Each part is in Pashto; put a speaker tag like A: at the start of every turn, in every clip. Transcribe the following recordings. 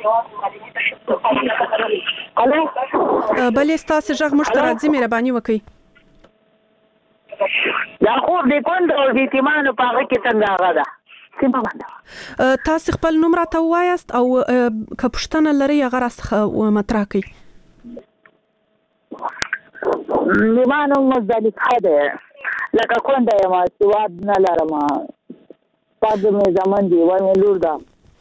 A: بلې ستاسو ژغ موږ ته راځي، مهرباني وکړئ.
B: دا خو د کندو او د یتیمانو په هغه کې څنګه هغه ده سیمه باندې.
A: تاسو خپل نوم راته ووایاست او که پوښتنه لرئ هغه راڅخه مطرح کړئ.
B: زما نوم مزدلفه دی، لکه کونډه یم، سواد نه لرم، ساد مې زمن دی، وای مې لور ده.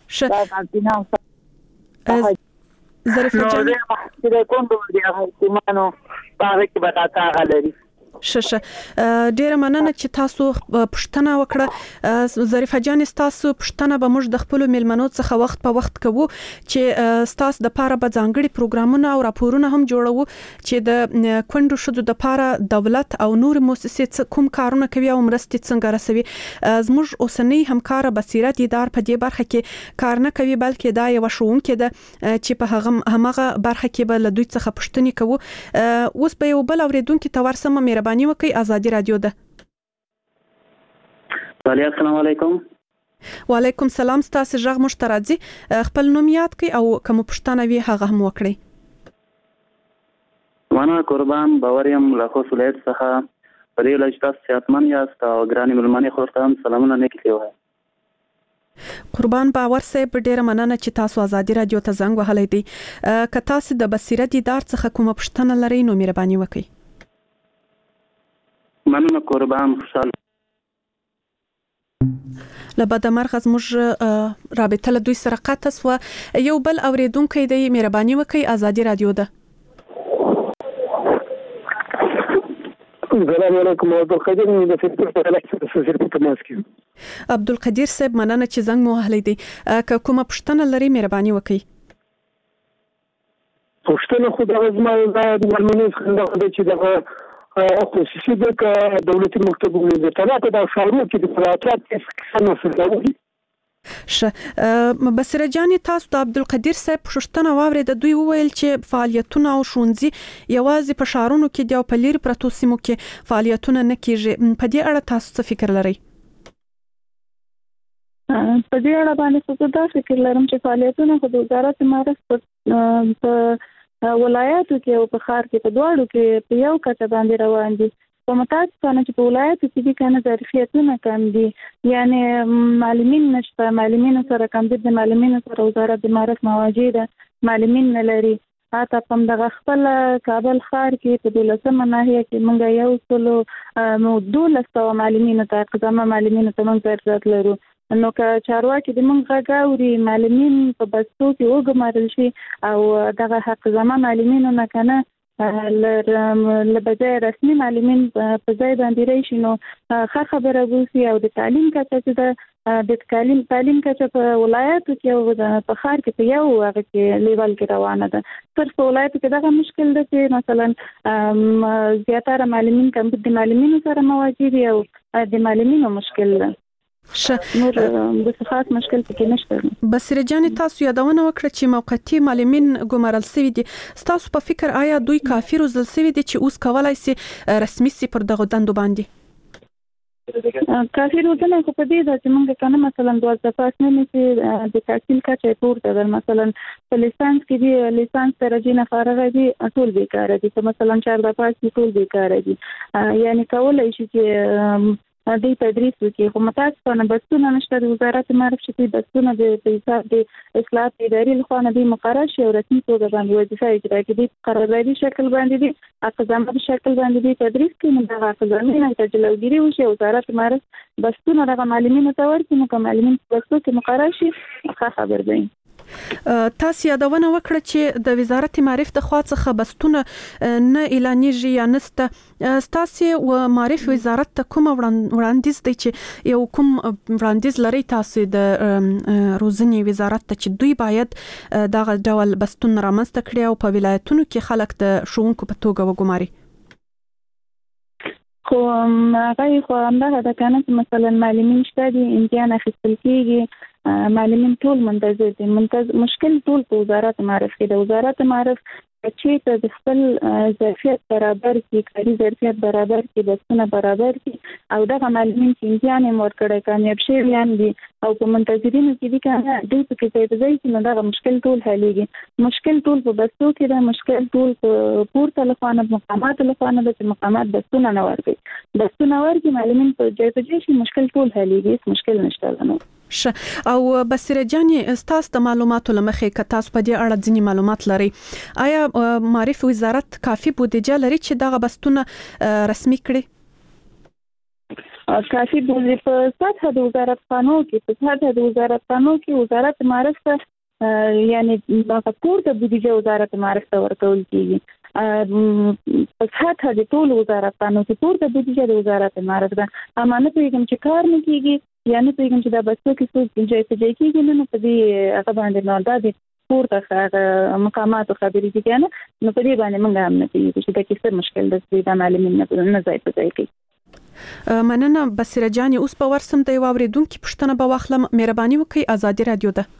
A: ظریفه جان
B: د کندو د یتیمانو په هغه کې به تاسو هغه لري.
A: شه ډیره مننه چې تاسو پوښتنه وکړه. ظریفه جان، تاسو پوښتنه به موږ د خپل میلمنو څخه وخت په وخت کوو چې تاسو د پاره به ځانګړي پروګرامونه او راپورونه هم جوړو چې د کندو شذو د پاره دولت او نور مؤسسې کوم کارونه کوي او مرستې څنګه رسوي. زموږ اوسنۍ همکار بصیرت ادار په دې برخه کې کار نه کوي، بلکې دا یو شوونکې ده چې په هغه برخه کې به له دوی څخه پوښتنې کوو. اوس به یو بل اوریدونکو ته ورسمه، مهرباني وکړئ. آزادي رادیو ده.
C: السلام علیکم.
A: وعلیکم السلام. تاسو ژغ موږ ته راځي، خپل نوم یاد کړئ او کوم پوښتنه وي هغه هم وکړئ.
C: وانا قربان باوریم له خصوصیت څخه په دې لږ تاسو صحتمن یاست او ګرانې ملمنې خورته هم سلامونه نیک لیوه.
A: قربان باور صاحب، ډیره مننه چې تاسو آزادي رادیو ته زنګ وهلی دی. که تاسو د بصیرت ادار څخه کوم پوښتنه لرئ نو مهرباني وکړئ.
C: مننه قربان، خوشاله
A: لبد مرغز موږ رابطه له دوی سره قطع سوه. یو بل اوریدونکی دی، مهرباني وکړئ. آزادي رادیو ده.
D: السلام علیکم. عبدالقدیر مې د فکر په اړه څه تماس کې.
A: عبدالقدیر صاحب، مننه چې زنګ مو وهلی دی. که کومه پوښتنه لرئ مهرباني وکړئ.
D: پوښتنه خو دغه زما د ملمنې څخه چې دغه خصوصي د دولتي مکتبونو د طلاق د فارمو کې د پراتات څخه نسلوي.
A: بصیره جان، تاسو د عبدالقدیر صاحب پوښتنه واورید. دوی وویل چې فعالیتونه او ښوونځي یوازې په ښارونو کې دی او په لرې پرتو سیمو کې فعالیتونه نه کیږي. په دې اړه تاسو څه فکر لرئ؟
E: په دې اړه باندې څه دا فکر لرم چې فعالیتونه خو د وزارت معرف په ولایاتو کې او په ښار کې په دواړو کې په یو کچه باندې روان دي. په متاسفانه چې په ولایاتو کې دي کنه ظرفیتونه کم دي، یعنی معلمین نشته، معلمین سره کم دي، د معلمین سره وزارت د معرف مواجه ده، معلمین نه لري. حتی په دغه خپل کابل ښار کې په 12مه ناحیه کې موږ 112 معلمین ته قضامه معلمین ته موږ ضرورت لرو. نو که چارواکي د موږ غږ اوري، معلمین په بستو کې وګمارل شي او دغه حق زما معلمینو نه کنه لبځای رسمي معلمین په ځای باندې راشي، نو ښه خبره وسی. او د تعلیم کچه چې د تعلیم کچه په ولایاتو کې او په ښار کې په یو هغه کې لیول کې روانه ده. صرف په ولایاتو کې دغه مشکل ده چې مثلا زیاتره معلمین کم د معلمینو سره مواجه دي او د معلمینو مشکل ده. نور د خاص مشکل پکې نشته.
A: بصیره جان، تاسو یادونه وکړه چې موقتی معلمین ګمارل شوي دي. تاسو په فکر آیا دوی کافي روزل شوي دي چې اوس کولای شي رسمي سي پر دغه دندو باندې؟
E: کافي روزنه خو په دې ده چې موږ کنه مثلا 12 پاسنه چې د تحصیل کچه پورته ده، مثلا په لیسانس کې دی لیسانس درجه نه فارغ دي ټول بیکاره دي، مثلا 4 پاس ټول بیکاره دي. یعنی کولای شي چې د تدریس وکړي، خو متاسفانه بسونه نشته. د وزارت معرف چې بسونه د حساب د اصلاحات اداري لخوا نه دي مقرر شي او رسمي توګه باندې وظیفه اجرا کوي. قراردادي شکل باندې دي، اقدامات شکل باندې دي تدریس کوي. نو دغه اقدامات نه تجلوګيري وشي. وزارت معرف بسونه دغه معلمینو ته ورکړي، نو کوم معلمین بسو کې مقرر شي ښه خبر دی.
A: تاسو یادونه وکړه چې د وزارت معرف د خوا څخه بستونه نه اعلانېږي یا نسته. تاسو و معرف وزارت ته کوم وړاندیز دی چې یو کوم وړاندیز لري تاسو د روزنې وزارت ته چې دوی باید دغه ډول بستون رامنځته کړي او په ولایتونو کې خلک د ښوونکو په توګه وګماري؟
E: خو هغه خو همدغه د کنه مثلا معلمین شته دي، امتحان اخیستل کېږي معلمین ټول منتظر دي. مشکل ټول په وزارت معرف کې د وزارت معرف چې د خپل ظرفیت برابر کی کاری ظرفیت برابر کی بسونه برابر کی او دغه معلمین چې امتحان یې ورکړی کامیاب شوي دي او په منتظرینو کې دي کنه دوی په کې ځای چې نو دغه مشکل ټول حلېږي. مشکل ټول په بسو کې ده، مشکل ټول په پورته لخوانه مقامات لخوانه د مقامات بسونه نه ورکړي معلمین په ځای شي مشکل ټول حلېږي، مشکل نشته نو.
A: او بصیره جانې استاس د معلوماتو لمخې ک تاسو په دې اړه ځینی معلومات لري، آیا معرف وزارت کافي بودیجه لري چې دغه بستونه رسمي کړي؟
E: کافي بودیجه په سطح د وزارت قانون کې وزارت معرف یعنی د پورته بودیجه وزارت معرف ته ورکول کیږي. په سطح د ټول وزارت قانون کې پورته بودیجه د وزارت معرف ده. امانت یې چې کار نه کیږي یعنی پیغام چې دا بچو کې څه ځای کېږي نو په دې هغه باندې نه دا پورته مقامات خبرې دي کنه نو په دې باندې موږ هم نه پیږو چې دا کیسه مشکل ده د معلمین نه ځای په ځای کې.
A: مننه بصیره جان. اوس په ورسم د واوریدونکو پښتنه به واخلم، مهرباني وکړئ. آزادي رادیو ده.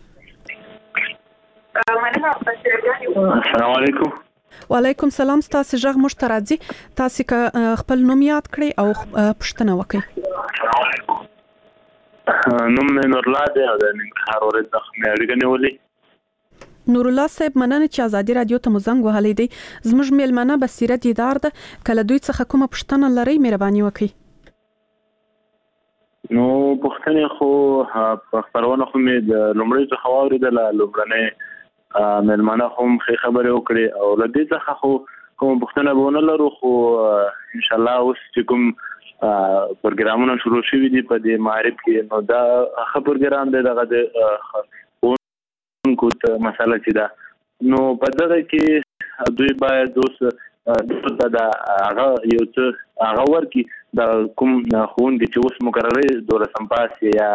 E: مننه بصیره جان.
C: السلام علیکم.
A: وعلیکم السلام. تاسو ژغ مشترازي تاسو خپل نوم یاد کړئ او پښتنه وکړئ.
C: نوم مې نورلا دی او د ننګرهار ولایت څخه مې اړیکه نیولې.
A: نور الله صاحب مننه چې آزادي رادیو ته مزنګ وهلې دی. زموږ میلمنه بصیره دیدار ده، کله دوی څخه کومه پښتنه لري مهرباني وکړئ.
C: نو پښتنه خو په خبرونه خو مې د لومړی څخه واوریدله، لومړنۍ میلمنه هم خبرې وکړې او لدې څخه خو کوم پښتنه به نه لرو، خو ان شاء الله اوس چې کوم پروګرامونه شروع شوي دي په دې معرف کې نو دا ښه پروګرام دی دغه د ښوونکو مسله چې ده نو په دغه کې دوی باید اوس د هغه یو څه هغه ورکړي د کوم ښوونکي چې اوس مقررې 12 پاس یا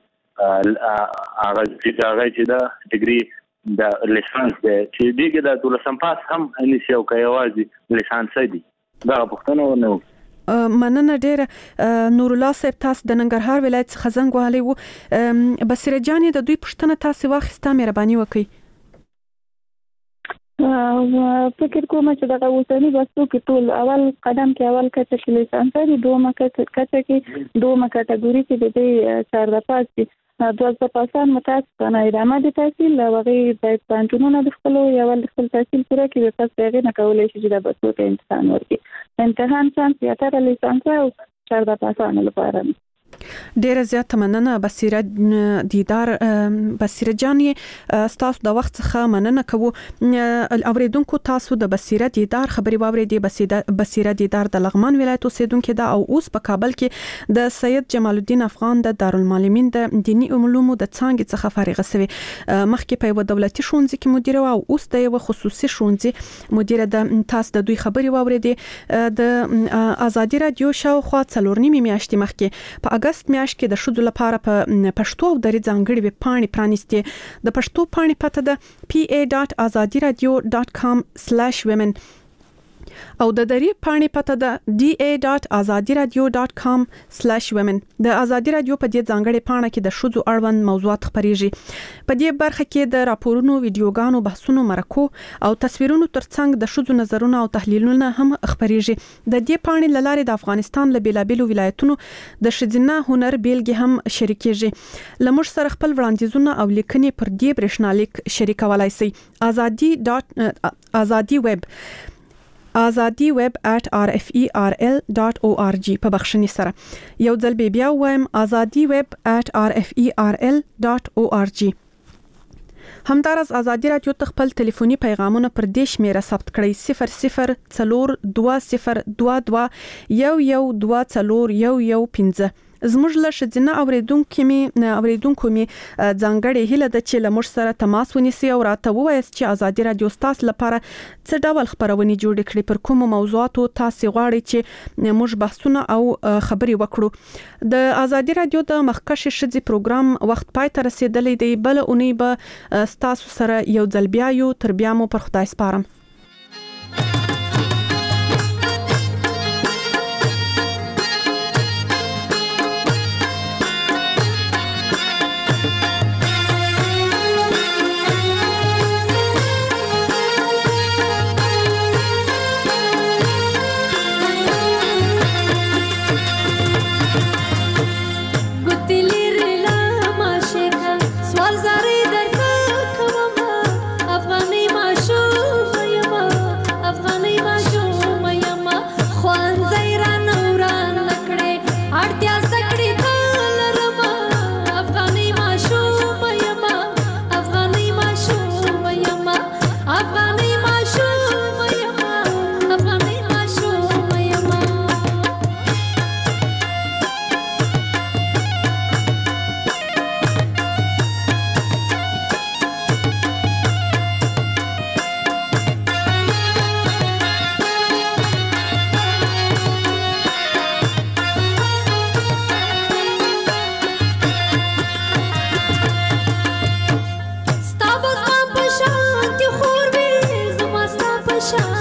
C: هغه چې ده ډیګري د لیسانس دی چې دې کې د 12 پاس هم نیسي او که یوازې لیسانس دی دغه پوښتنه ونه وکړي.
A: مننه ډیره. نور الله صاحب تاسو د ننګرهار ولایت څخه زنګ وهلی وو. بصیره جانې د دوی پښتنه تاسو واخیسته مهرباني وکړئ.
E: فکر کوم چې دغه اوسنی بسو کې ټول اول قدم کې اول کچه کې لیسانس دی، دومره کچه کې دومره کټګوري کې د دې 14 پاس دي 12 پاسان متاسفانه ادامه د تحصیل هغه باید پانټونونه د خپل یو خپل تحصیل پوره کړي پس هغه نه کولای شي چې د بسو ته امتحان ورکړي. امتحان څنګه یا تر لیسانس او 14 پاسان لپاره.
A: ډیره زیاته مننه بصیره دیدار. بصیره جانې تاسو د وخت څخه مننه کوو. اوریدونکو تاسو د بصیره دیدار خبري واوریدي. بصیره دیدار د لغمان ولایت اوسیدونکو ده او اوس په کابل کې د سید جمال الدین افغان د دارالمعلمین د دینی علومو د څانګې څخه فارغه شوی. مخکې په یو دولتي ښوونځي کې مدیره او اوس د یو خصوصي ښوونځي مدیره ده. تاسو د دوی خبري واوریدي. د آزادي رادیو شاوخوا 4 میاشتې مخکې په اگست میاشت کې د شذو لپاره په پښتو او دري ځانګړي ویب پاڼې پرانیستي. د پښتو پاڼې پته ده pa.azadiradio.com/women او د دري پاڼې پته ده da.azadiradio.com/women. د آزادي رادیو په دې ځانګړي پاڼه کې د شذو اړوند موضوعات خبريږي. په دې برخه کې د راپورونو، ویډیوګانو، بحثونو، مرکو او تصویرونو ترڅنګ د شذو نظرونه او تحلیلونه هم خبريږي. د دې پاڼې لاره د افغانستان له بیلابیلو ولایتونو د شذینه هنر بیلګې هم شریکېږي. لمر سره خپل وړاندیزونه او لیکنې پر دې برېښنالیک شریکولای شي. azadiweb@rferl.org په بخښنې سره یو ځل بیا وایم azadiweb@rferl.org. همدارس آزادي رادیو ته خپل ټلیفوني پیغامونه پر دې شمیره ثبت کړئ 002022112415. زموږ له شذینه اوریدونکو می ځانګړي هیله ده چې له موږ سره تماس ونیسي او راته ووایي چې آزادي رادیو تاسو لپاره څه ډول خبرونه جوړ کړي، پر کوم موضوعاتو تاسو غواړئ چې موږ بحثونه او خبري وکړو. د آزادي رادیو د مخکښ شذي پروګرام وخت پای ته رسیدلی دی. بل اونۍ به تاسو سره یو ځل بیا یو تر بیا مو پر خدای سپارم.
F: شان